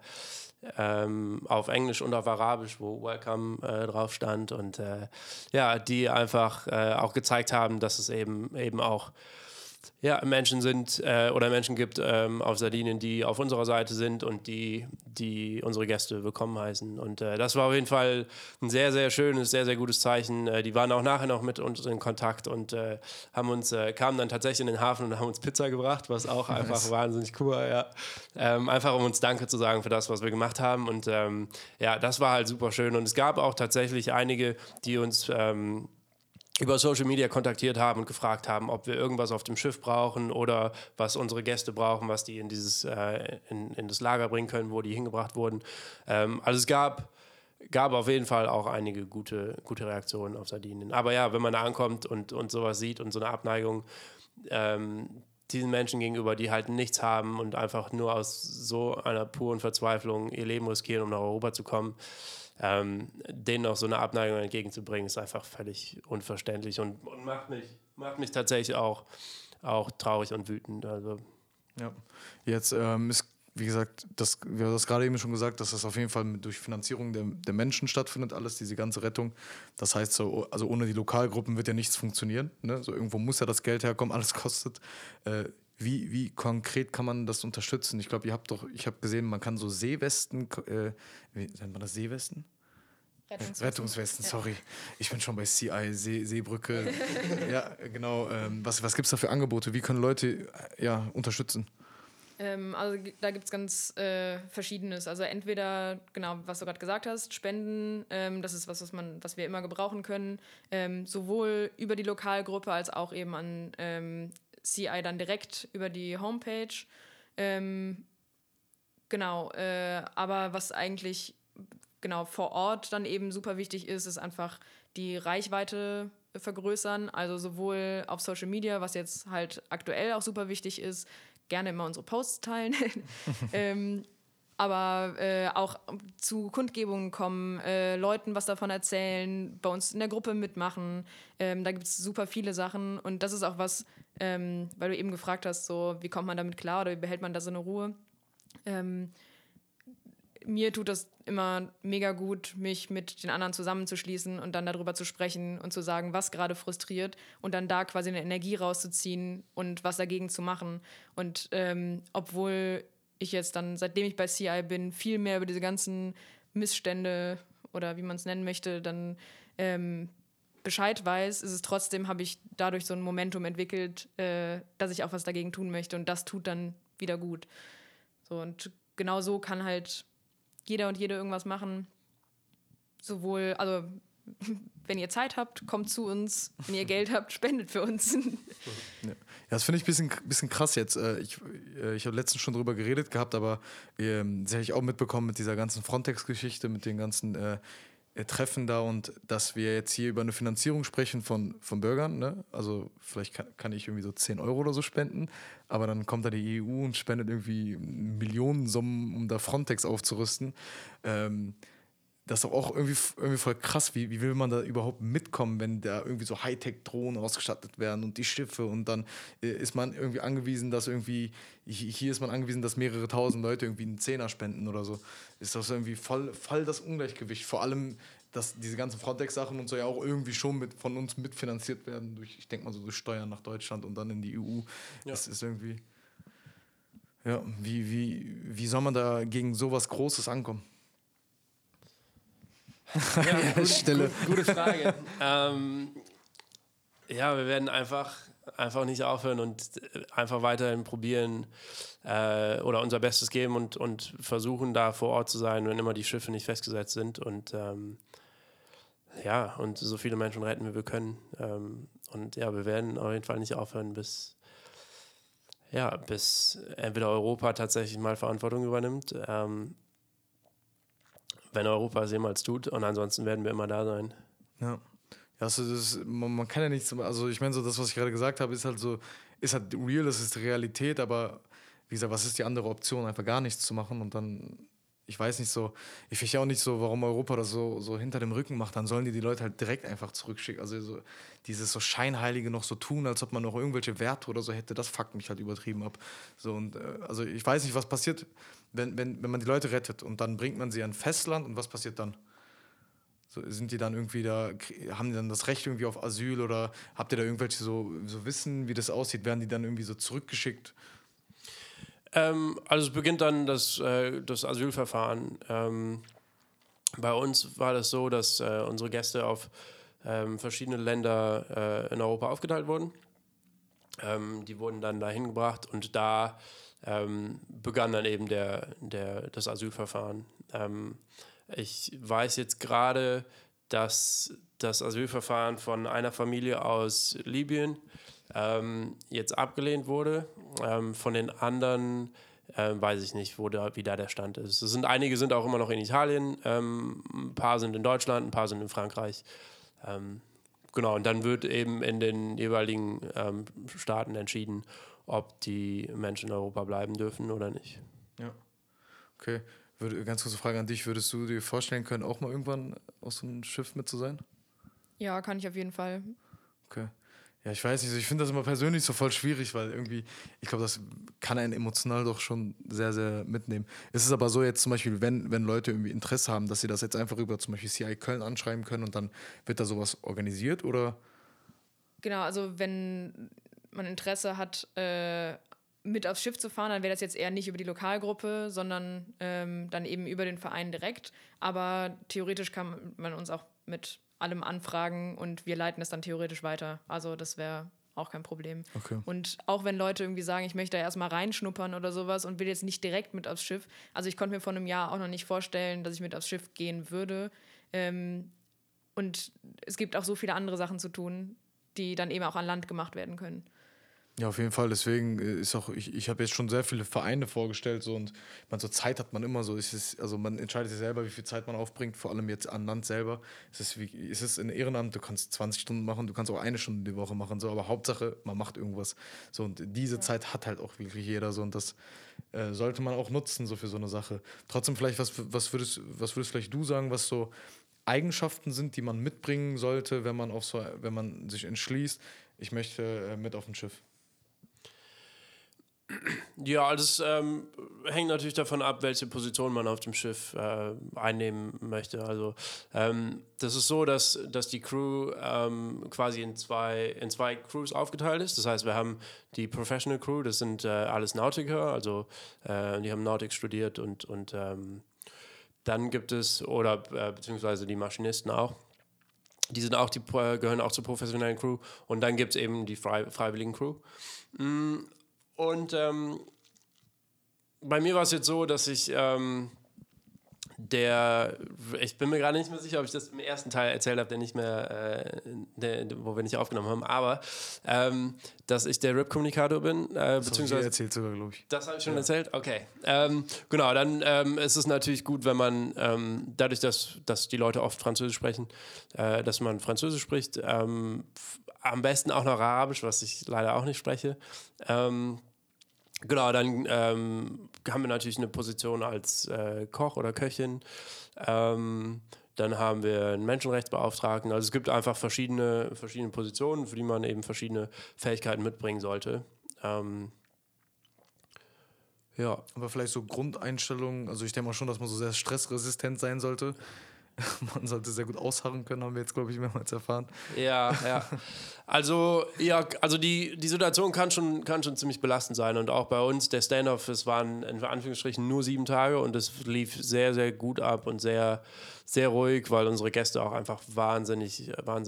auf Englisch und auf Arabisch, wo Welcome drauf stand und die einfach auch gezeigt haben, dass es eben auch Menschen sind oder Menschen gibt auf Sardinien, die auf unserer Seite sind und die unsere Gäste willkommen heißen. Und das war auf jeden Fall ein sehr, sehr schönes, sehr, sehr gutes Zeichen. Die waren auch nachher noch mit uns in Kontakt und kamen dann tatsächlich in den Hafen und haben uns Pizza gebracht, was auch einfach wahnsinnig cool war. Ja. Einfach um uns Danke zu sagen für das, was wir gemacht haben. Und das war halt super schön. Und es gab auch tatsächlich einige, die uns über Social Media kontaktiert haben und gefragt haben, ob wir irgendwas auf dem Schiff brauchen oder was unsere Gäste brauchen, was die in das Lager bringen können, wo die hingebracht wurden. Also es gab auf jeden Fall auch einige gute Reaktionen auf Sardinien. Aber ja, wenn man da ankommt und sowas sieht und so eine Abneigung diesen Menschen gegenüber, die halt nichts haben und einfach nur aus so einer puren Verzweiflung ihr Leben riskieren, um nach Europa zu kommen, denen auch so eine Abneigung entgegenzubringen, ist einfach völlig unverständlich und macht mich tatsächlich auch traurig und wütend. Also. Ja, jetzt ist, wie gesagt, wir haben das gerade eben schon gesagt, dass das auf jeden Fall durch Finanzierung der Menschen stattfindet, alles, diese ganze Rettung. Das heißt, also ohne die Lokalgruppen wird ja nichts funktionieren. Ne? So irgendwo muss ja das Geld herkommen, alles kostet. wie konkret kann man das unterstützen? Ich glaube, ich habe gesehen, man kann so Seewesten, wie nennt man das, Seewesten? Rettungswesten, sorry. Ich bin schon bei CI, Seebrücke. Ja, genau. Was gibt es da für Angebote? Wie können Leute unterstützen? Also da gibt es ganz Verschiedenes. Also entweder, genau, was du gerade gesagt hast, Spenden, das ist was wir immer gebrauchen können, sowohl über die Lokalgruppe als auch eben an CI dann direkt über die Homepage. Genau, aber was eigentlich genau vor Ort dann eben super wichtig ist einfach die Reichweite vergrößern, also sowohl auf Social Media, was jetzt halt aktuell auch super wichtig ist, gerne immer unsere Posts teilen, aber auch zu Kundgebungen kommen, Leuten was davon erzählen, bei uns in der Gruppe mitmachen, da gibt es super viele Sachen und das ist auch was, weil du eben gefragt hast, so wie kommt man damit klar oder wie behält man da so eine Ruhe, mir tut das immer mega gut, mich mit den anderen zusammenzuschließen und dann darüber zu sprechen und zu sagen, was gerade frustriert und dann da quasi eine Energie rauszuziehen und was dagegen zu machen. Und obwohl ich jetzt dann, seitdem ich bei CI bin, viel mehr über diese ganzen Missstände oder wie man es nennen möchte, dann Bescheid weiß, ist es trotzdem, habe ich dadurch so ein Momentum entwickelt, dass ich auch was dagegen tun möchte und das tut dann wieder gut. So, und genau so kann halt jeder und jede irgendwas machen. Sowohl, also wenn ihr Zeit habt, kommt zu uns. Wenn ihr Geld habt, spendet für uns. Ja, das finde ich ein bisschen krass jetzt. Ich habe letztens schon drüber geredet gehabt, aber das habe ich auch mitbekommen mit dieser ganzen Frontex-Geschichte, mit den ganzen Treffen da und dass wir jetzt hier über eine Finanzierung sprechen von Bürgern. Ne? Also vielleicht kann ich irgendwie so 10 Euro oder so spenden, aber dann kommt da die EU und spendet irgendwie Millionensummen, um da Frontex aufzurüsten. Das ist doch auch irgendwie voll krass. Wie will man da überhaupt mitkommen, wenn da irgendwie so Hightech-Drohnen ausgestattet werden und die Schiffe und dann ist man irgendwie angewiesen, dass hier ist man angewiesen, dass mehrere tausend Leute irgendwie einen Zehner spenden oder so. Ist das irgendwie voll das Ungleichgewicht. Vor allem, dass diese ganzen Frontex-Sachen und so ja auch irgendwie schon von uns mitfinanziert werden, ich denke mal so durch Steuern nach Deutschland und dann in die EU. Ja. Das ist irgendwie, ja, wie soll man da gegen sowas Großes ankommen? Ja, gute Frage. Wir werden einfach nicht aufhören und einfach weiterhin probieren oder unser Bestes geben und versuchen, da vor Ort zu sein, wenn immer die Schiffe nicht festgesetzt sind und und so viele Menschen retten, wie wir können. Wir werden auf jeden Fall nicht aufhören, bis entweder Europa tatsächlich mal Verantwortung übernimmt, wenn Europa es jemals tut und ansonsten werden wir immer da sein. Ja. Also man kann ja nichts, also ich meine so das, was ich gerade gesagt habe, ist halt real, das ist Realität, aber wie gesagt, was ist die andere Option, einfach gar nichts zu machen und dann, ich weiß nicht so, ich verstehe auch nicht so, warum Europa das so hinter dem Rücken macht, dann sollen die Leute halt direkt einfach zurückschicken, also so dieses so Scheinheilige noch so tun, als ob man noch irgendwelche Werte oder so hätte, das fuckt mich halt übertrieben ab. So und also ich weiß nicht, was passiert, wenn man die Leute rettet und dann bringt man sie an Festland und was passiert dann? So, sind die dann irgendwie haben die dann das Recht irgendwie auf Asyl oder habt ihr da irgendwelche so Wissen, wie das aussieht? Werden die dann irgendwie so zurückgeschickt? Also es beginnt dann das Asylverfahren. Bei uns war das so, dass unsere Gäste auf verschiedene Länder in Europa aufgeteilt wurden. Die wurden dann dahin gebracht und da begann dann eben das Asylverfahren. Ich weiß jetzt gerade, dass das Asylverfahren von einer Familie aus Libyen jetzt abgelehnt wurde. Von den anderen weiß ich nicht, wie da der Stand ist. Einige sind auch immer noch in Italien, ein paar sind in Deutschland, ein paar sind in Frankreich. Genau, und dann wird eben in den jeweiligen Staaten entschieden, ob die Menschen in Europa bleiben dürfen oder nicht. Ja, okay. Ganz kurze Frage an dich. Würdest du dir vorstellen können, auch mal irgendwann auf so einem Schiff mit zu sein? Ja, kann ich auf jeden Fall. Okay. Ja, ich weiß nicht, ich finde das immer persönlich so voll schwierig, weil irgendwie, ich glaube, das kann einen emotional doch schon sehr, sehr mitnehmen. Ist es aber so jetzt zum Beispiel, wenn Leute irgendwie Interesse haben, dass sie das jetzt einfach über zum Beispiel CI Köln anschreiben können und dann wird da sowas organisiert, oder? Genau, also wenn man Interesse hat mit aufs Schiff zu fahren, dann wäre das jetzt eher nicht über die Lokalgruppe, sondern dann eben über den Verein direkt. Aber theoretisch kann man uns auch mit allem anfragen und wir leiten es dann theoretisch weiter. Also das wäre auch kein Problem. Okay. Und auch wenn Leute irgendwie sagen, ich möchte da erstmal reinschnuppern oder sowas und will jetzt nicht direkt mit aufs Schiff. Also ich konnte mir vor einem Jahr auch noch nicht vorstellen, dass ich mit aufs Schiff gehen würde. Und es gibt auch so viele andere Sachen zu tun, die dann eben auch an Land gemacht werden können. Ja, auf jeden Fall. Deswegen ist auch, ich habe jetzt schon sehr viele Vereine vorgestellt so, und so Zeit hat man immer so. Also man entscheidet sich selber, wie viel Zeit man aufbringt, vor allem jetzt an Land selber. Es ist ein Ehrenamt, du kannst 20 Stunden machen, du kannst auch 1 Stunde die Woche machen, so, aber Hauptsache, man macht irgendwas. So, und diese Zeit hat halt auch wirklich jeder so, und das sollte man auch nutzen, so für so eine Sache. Trotzdem vielleicht, was würdest vielleicht du sagen, was so Eigenschaften sind, die man mitbringen sollte, wenn man sich entschließt, ich möchte mit auf ein Schiff? Ja, also es hängt natürlich davon ab, welche Position man auf dem Schiff einnehmen möchte. Also das ist so, dass die Crew quasi in zwei Crews aufgeteilt ist. Das heißt, wir haben die Professional Crew, das sind alles Nautiker, also die haben Nautik studiert und dann gibt es, beziehungsweise die Maschinisten auch, gehören auch zur professionellen Crew, und dann gibt es eben die freiwilligen Crew. Und bei mir war es jetzt so, dass ich ich bin mir gerade nicht mehr sicher, ob ich das im ersten Teil erzählt habe, wo wir nicht aufgenommen haben, aber dass ich der RIP-Kommunikator bin, beziehungsweise... erzählt sogar, glaube ich. Das habe ich schon erzählt? Okay. Genau, dann ist es natürlich gut, wenn man, dadurch, dass die Leute oft Französisch sprechen, dass man Französisch spricht, am besten auch noch Arabisch, was ich leider auch nicht spreche. Genau, dann haben wir natürlich eine Position als Koch oder Köchin. Dann haben wir einen Menschenrechtsbeauftragten. Also es gibt einfach verschiedene Positionen, für die man eben verschiedene Fähigkeiten mitbringen sollte. Ja. Aber vielleicht so Grundeinstellungen, also ich denke mal schon, dass man so sehr stressresistent sein sollte. Man sollte sehr gut ausharren können, haben wir jetzt, glaube ich, mehrmals erfahren. Ja. Also die Situation kann schon ziemlich belastend sein. Und auch bei uns, der Standoff, es waren in Anführungsstrichen nur 7 Tage und es lief sehr, sehr gut ab und sehr, sehr ruhig, weil unsere Gäste auch einfach wahnsinnig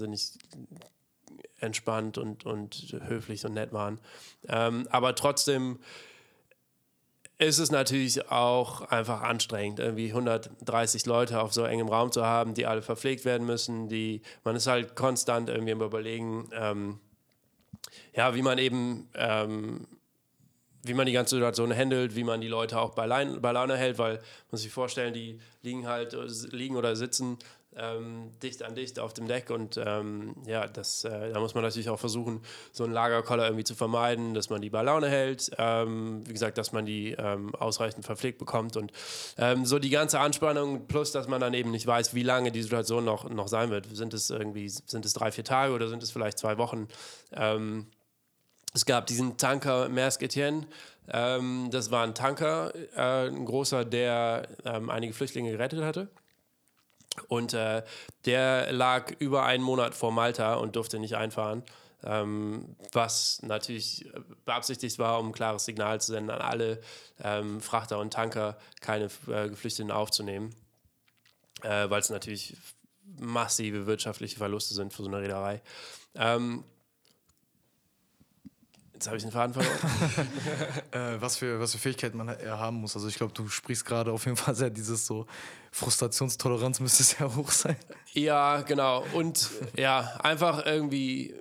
entspannt und höflich und nett waren. Aber trotzdem ist es natürlich auch einfach anstrengend, irgendwie 130 Leute auf so engem Raum zu haben, die alle verpflegt werden müssen. Man ist halt konstant irgendwie im Überlegen, wie man eben, wie man die ganze Situation handelt, wie man die Leute auch bei Laune hält, weil man muss sich vorstellen, die liegen oder sitzen dicht an dicht auf dem Deck, und da muss man natürlich auch versuchen, so einen Lagerkoller irgendwie zu vermeiden, dass man die bei Laune hält, wie gesagt, dass man die ausreichend verpflegt bekommt, und so die ganze Anspannung, plus dass man dann eben nicht weiß, wie lange die Situation noch sein wird. Sind es 3-4 Tage oder sind es vielleicht 2 Wochen? Es gab diesen Tanker Maersk Etienne, das war ein Tanker, ein großer, der einige Flüchtlinge gerettet hatte. Und der lag über 1 Monat vor Malta und durfte nicht einfahren, was natürlich beabsichtigt war, um ein klares Signal zu senden an alle Frachter und Tanker, keine Geflüchteten aufzunehmen, weil es natürlich massive wirtschaftliche Verluste sind für so eine Reederei. Jetzt habe ich den Faden verloren. Was für Fähigkeiten man haben muss. Also ich glaube, du sprichst gerade auf jeden Fall sehr dieses so, Frustrationstoleranz müsste sehr hoch sein. Ja, genau. Und ja, einfach irgendwie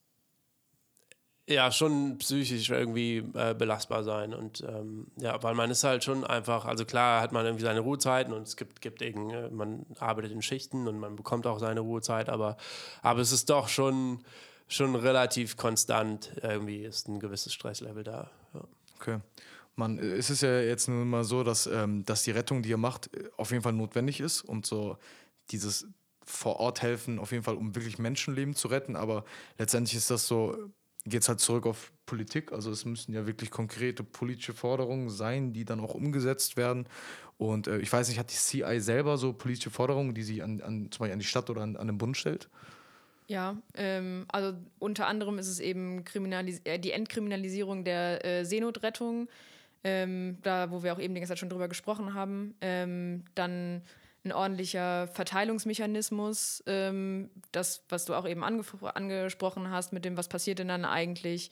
schon psychisch irgendwie belastbar sein. Und weil man ist halt schon einfach, also klar hat man irgendwie seine Ruhezeiten und es gibt eben, man arbeitet in Schichten und man bekommt auch seine Ruhezeit, aber es ist doch schon relativ konstant, irgendwie ist ein gewisses Stresslevel da. Ja. Okay. Es ist ja jetzt nun mal so, dass die Rettung, die ihr macht, auf jeden Fall notwendig ist und so dieses vor Ort helfen, auf jeden Fall, um wirklich Menschenleben zu retten, aber letztendlich ist das so, geht es halt zurück auf Politik, also es müssen ja wirklich konkrete politische Forderungen sein, die dann auch umgesetzt werden, und ich weiß nicht, hat die CI selber so politische Forderungen, die sie zum Beispiel an die Stadt oder an den Bund stellt? Ja, also unter anderem ist es eben die Entkriminalisierung der Seenotrettung, da wo wir auch eben die ganze Zeit schon drüber gesprochen haben. Dann ein ordentlicher Verteilungsmechanismus, das, was du auch eben angesprochen hast, mit dem, was passiert denn dann eigentlich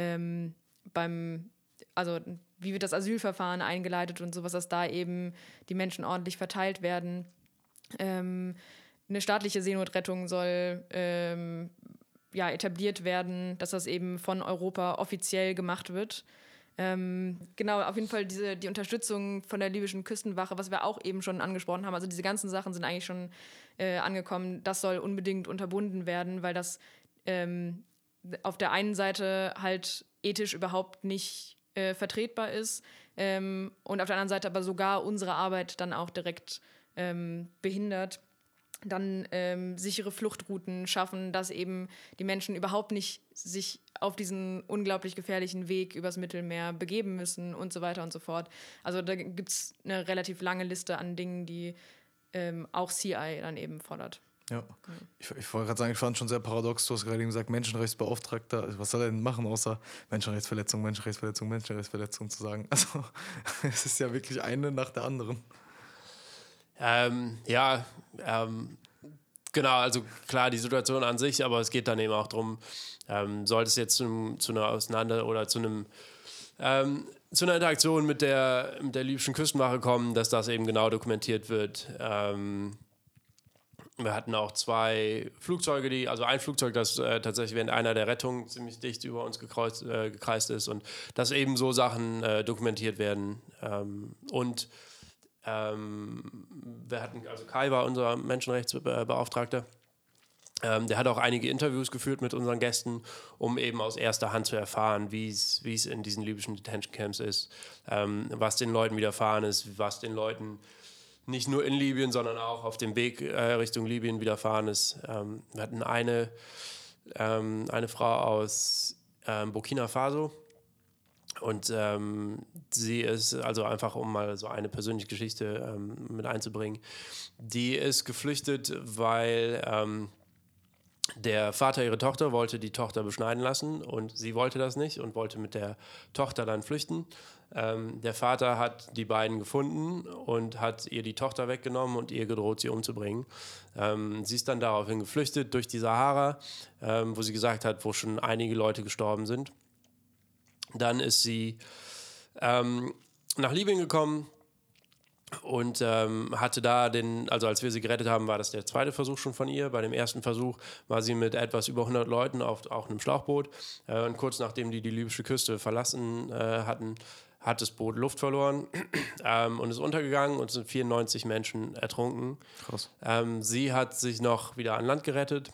also wie wird das Asylverfahren eingeleitet und sowas, dass da eben die Menschen ordentlich verteilt werden. Eine staatliche Seenotrettung soll etabliert werden, dass das eben von Europa offiziell gemacht wird. Genau, auf jeden Fall die Unterstützung von der libyschen Küstenwache, was wir auch eben schon angesprochen haben. Also diese ganzen Sachen sind eigentlich schon angekommen. Das soll unbedingt unterbunden werden, weil das auf der einen Seite halt ethisch überhaupt nicht vertretbar ist und auf der anderen Seite aber sogar unsere Arbeit dann auch direkt behindert. Dann sichere Fluchtrouten schaffen, dass eben die Menschen überhaupt nicht sich auf diesen unglaublich gefährlichen Weg übers Mittelmeer begeben müssen und so weiter und so fort. Also da gibt es eine relativ lange Liste an Dingen, die auch CI dann eben fordert. Ja, ich wollte gerade sagen, ich fand schon sehr paradox, du hast gerade eben gesagt, Menschenrechtsbeauftragter, was soll er denn machen, außer Menschenrechtsverletzung zu sagen. Also es ist ja wirklich eine nach der anderen. Genau, also klar, die Situation an sich, aber es geht dann eben auch darum, sollte es jetzt zu einer Auseinander- oder zu einer Interaktion mit der libyschen Küstenwache kommen, dass das eben genau dokumentiert wird. Wir hatten auch 2 Flugzeuge, also ein Flugzeug, das tatsächlich während einer der Rettungen ziemlich dicht über uns gekreist ist und dass eben so Sachen dokumentiert werden. Wir hatten, also Kai war unser Menschenrechtsbeauftragter, der hat auch einige Interviews geführt mit unseren Gästen, um eben aus erster Hand zu erfahren, wie es in diesen libyschen Detention Camps ist, was den Leuten widerfahren ist, was den Leuten nicht nur in Libyen, sondern auch auf dem Weg Richtung Libyen widerfahren ist. Wir hatten eine Frau aus Burkina Faso. Und sie ist, also einfach um mal so eine persönliche Geschichte mit einzubringen, die ist geflüchtet, weil der Vater ihrer Tochter wollte die Tochter beschneiden lassen und sie wollte das nicht und wollte mit der Tochter dann flüchten. Der Vater hat die beiden gefunden und hat ihr die Tochter weggenommen und ihr gedroht, sie umzubringen. Sie ist dann daraufhin geflüchtet durch die Sahara, wo sie gesagt hat, wo schon einige Leute gestorben sind. Dann ist sie nach Libyen gekommen und hatte da also als wir sie gerettet haben, war das der zweite Versuch schon von ihr. Bei dem ersten Versuch war sie mit etwas über 100 Leuten auf auch einem Schlauchboot. Und kurz nachdem die libysche Küste verlassen hatten, hat das Boot Luft verloren und ist untergegangen und sind 94 Menschen ertrunken. Krass. Sie hat sich noch wieder an Land gerettet.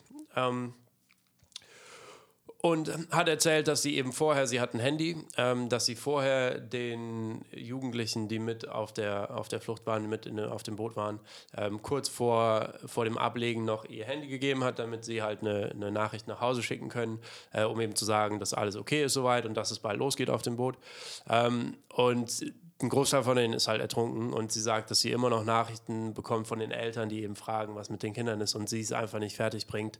Und hat erzählt, dass sie eben vorher, sie hat ein Handy, dass sie vorher den Jugendlichen, die mit auf der Flucht waren, auf dem Boot waren, kurz vor dem Ablegen noch ihr Handy gegeben hat, damit sie halt eine Nachricht nach Hause schicken können, um eben zu sagen, dass alles okay ist soweit und dass es bald losgeht auf dem Boot. Und ein Großteil von denen ist halt ertrunken und sie sagt, dass sie immer noch Nachrichten bekommt von den Eltern, die eben fragen, was mit den Kindern ist und sie es einfach nicht fertig bringt.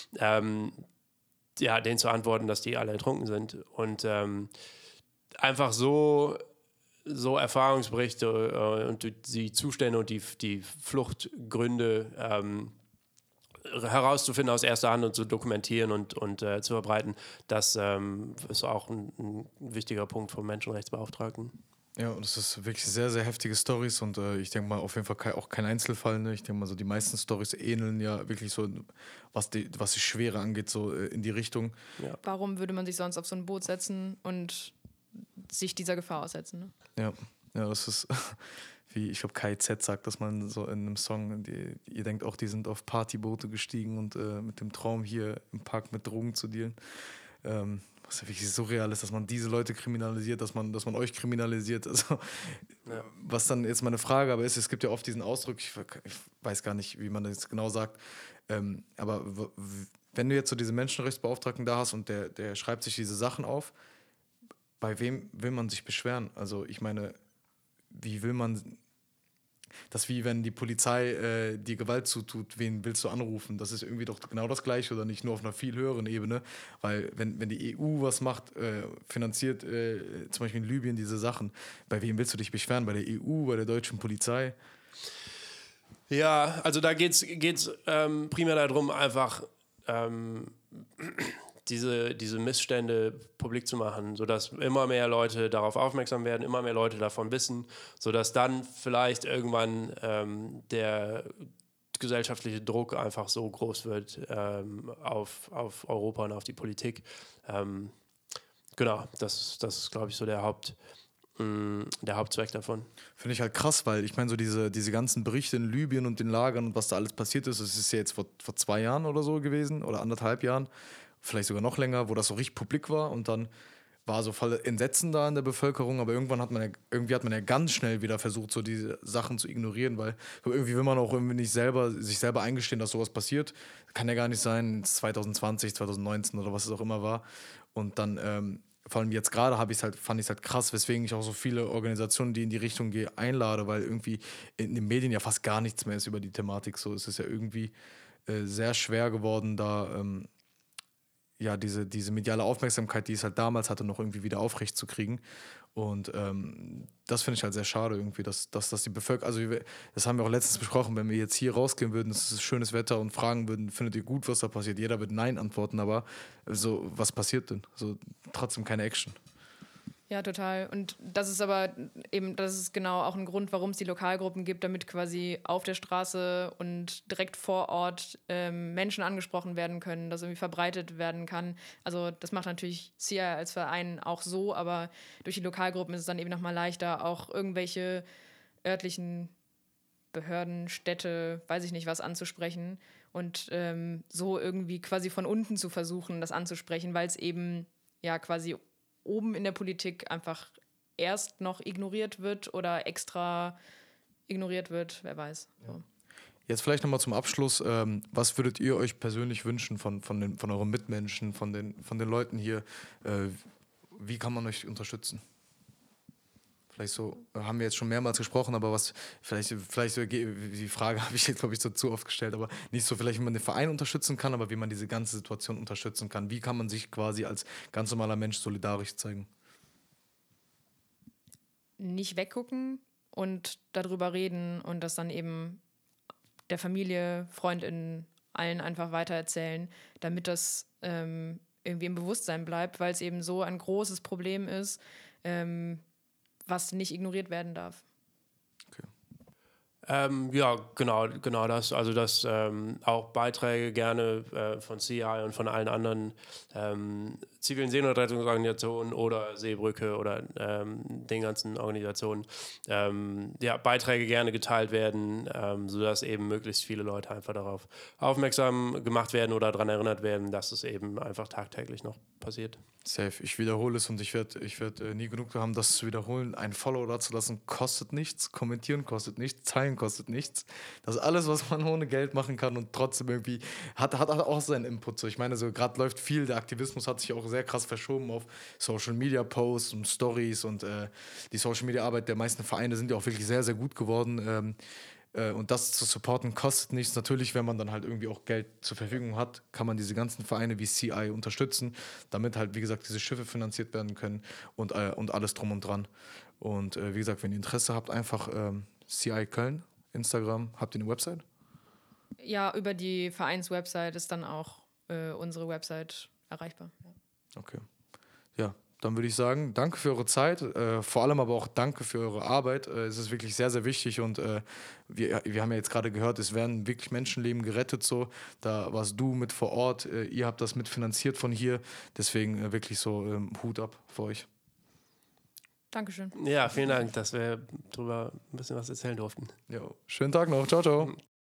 Denen zu antworten, dass die alle ertrunken sind. Und einfach so Erfahrungsberichte und die Zustände und die Fluchtgründe herauszufinden aus erster Hand und zu dokumentieren und zu verbreiten, das ist auch ein wichtiger Punkt vom Menschenrechtsbeauftragten. Ja, und das ist wirklich sehr, sehr heftige Storys und ich denke mal auf jeden Fall auch kein Einzelfall. Ne? Ich denke mal so, die meisten Storys ähneln ja wirklich so, was die Schwere angeht, so in die Richtung. Ja. Warum würde man sich sonst auf so ein Boot setzen und sich dieser Gefahr aussetzen? Ne? Ja, das ist wie, ich glaube, Kai Z sagt, dass man so in einem Song, ihr denkt auch, die sind auf Partyboote gestiegen und mit dem Traum hier im Park mit Drogen zu dealen. Was ja wirklich surreal ist, dass man diese Leute kriminalisiert, dass man euch kriminalisiert. Also, was dann jetzt meine Frage aber ist, es gibt ja oft diesen Ausdruck, ich weiß gar nicht, wie man das genau sagt, aber wenn du jetzt so diese Menschenrechtsbeauftragten da hast und der schreibt sich diese Sachen auf, bei wem will man sich beschweren? Also ich meine, wie will man das ist wie wenn die Polizei dir Gewalt zutut, wen willst du anrufen? Das ist irgendwie doch genau das Gleiche oder nicht, nur auf einer viel höheren Ebene. Weil wenn die EU was macht, finanziert zum Beispiel in Libyen diese Sachen, bei wem willst du dich beschweren? Bei der EU, bei der deutschen Polizei? Ja, also da geht's primär darum, einfach diese Missstände publik zu machen, sodass immer mehr Leute darauf aufmerksam werden, immer mehr Leute davon wissen, sodass dann vielleicht irgendwann der gesellschaftliche Druck einfach so groß wird auf Europa und auf die Politik. Genau, das ist, glaube ich, so der Hauptzweck davon. Finde ich halt krass, weil ich meine, so diese ganzen Berichte in Libyen und den Lagern und was da alles passiert ist, es ist ja jetzt vor 2 Jahren oder so gewesen oder 1,5 Jahren, vielleicht sogar noch länger, wo das so richtig publik war und dann war so voll Entsetzen da in der Bevölkerung, aber irgendwann hat man ja ganz schnell wieder versucht, so diese Sachen zu ignorieren, weil irgendwie will man auch irgendwie nicht sich selber eingestehen, dass sowas passiert. Kann ja gar nicht sein, 2020, 2019 oder was es auch immer war. Und dann vor allem jetzt gerade fand ich es halt krass, weswegen ich auch so viele Organisationen, die in die Richtung gehen, einlade, weil irgendwie in den Medien ja fast gar nichts mehr ist über die Thematik. So, es ist ja irgendwie sehr schwer geworden, da ja diese mediale Aufmerksamkeit, die es halt damals hatte, noch irgendwie wieder aufrecht zu kriegen. Und das finde ich halt sehr schade irgendwie, dass die Bevölkerung, also das haben wir auch letztens besprochen, wenn wir jetzt hier rausgehen würden, es ist schönes Wetter und fragen würden, findet ihr gut, was da passiert? Jeder wird Nein antworten, aber so, was passiert denn? So, trotzdem keine Action. Ja, total. Und das ist aber eben, das ist genau auch ein Grund, warum es die Lokalgruppen gibt, damit quasi auf der Straße und direkt vor Ort Menschen angesprochen werden können, das irgendwie verbreitet werden kann. Also das macht natürlich SIA als Verein auch so, aber durch die Lokalgruppen ist es dann eben nochmal leichter, auch irgendwelche örtlichen Behörden, Städte, weiß ich nicht was, anzusprechen und so irgendwie quasi von unten zu versuchen, das anzusprechen, weil es eben ja quasi oben in der Politik einfach erst noch ignoriert wird oder extra ignoriert wird, wer weiß. Ja. Jetzt vielleicht nochmal zum Abschluss, was würdet ihr euch persönlich wünschen von euren Mitmenschen, von den Leuten hier? Wie kann man euch unterstützen? Vielleicht so, haben wir jetzt schon mehrmals gesprochen, aber was, vielleicht so, die Frage habe ich jetzt, glaube ich, so zu oft gestellt, aber nicht so vielleicht, wie man den Verein unterstützen kann, aber wie man diese ganze Situation unterstützen kann. Wie kann man sich quasi als ganz normaler Mensch solidarisch zeigen? Nicht weggucken und darüber reden und das dann eben der Familie, FreundInnen, allen einfach weitererzählen, damit das irgendwie im Bewusstsein bleibt, weil es eben so ein großes Problem ist, was nicht ignoriert werden darf. Ja, genau das. Also, dass auch Beiträge gerne von CI und von allen anderen zivilen Seenotrettungsorganisationen oder Seebrücke oder den ganzen Organisationen, ja, Beiträge gerne geteilt werden, sodass eben möglichst viele Leute einfach darauf aufmerksam gemacht werden oder daran erinnert werden, dass es eben einfach tagtäglich noch passiert. Safe. Ich wiederhole es und ich werd nie genug haben, das zu wiederholen. Ein Follow da zu lassen kostet nichts, kommentieren kostet nichts, teilen kostet nichts. Das ist alles, was man ohne Geld machen kann und trotzdem irgendwie hat auch seinen Input. So, ich meine, so gerade läuft viel, der Aktivismus hat sich auch sehr krass verschoben auf Social Media Posts und Stories und die Social Media Arbeit der meisten Vereine sind ja auch wirklich sehr, sehr gut geworden. Und das zu supporten kostet nichts. Natürlich, wenn man dann halt irgendwie auch Geld zur Verfügung hat, kann man diese ganzen Vereine wie CI unterstützen, damit halt, wie gesagt, diese Schiffe finanziert werden können und alles drum und dran. Und wie gesagt, wenn ihr Interesse habt, einfach CI Köln, Instagram, habt ihr eine Website? Ja, über die Vereinswebsite ist dann auch unsere Website erreichbar. Ja. Okay. Ja, dann würde ich sagen, danke für eure Zeit, vor allem aber auch danke für eure Arbeit. Es ist wirklich sehr, sehr wichtig und wir haben ja jetzt gerade gehört, es werden wirklich Menschenleben gerettet so. Da warst du mit vor Ort, ihr habt das mitfinanziert von hier, deswegen wirklich so Hut ab für euch. Dankeschön. Ja, vielen Dank, dass wir darüber ein bisschen was erzählen durften. Jo. Schönen Tag noch, ciao, ciao.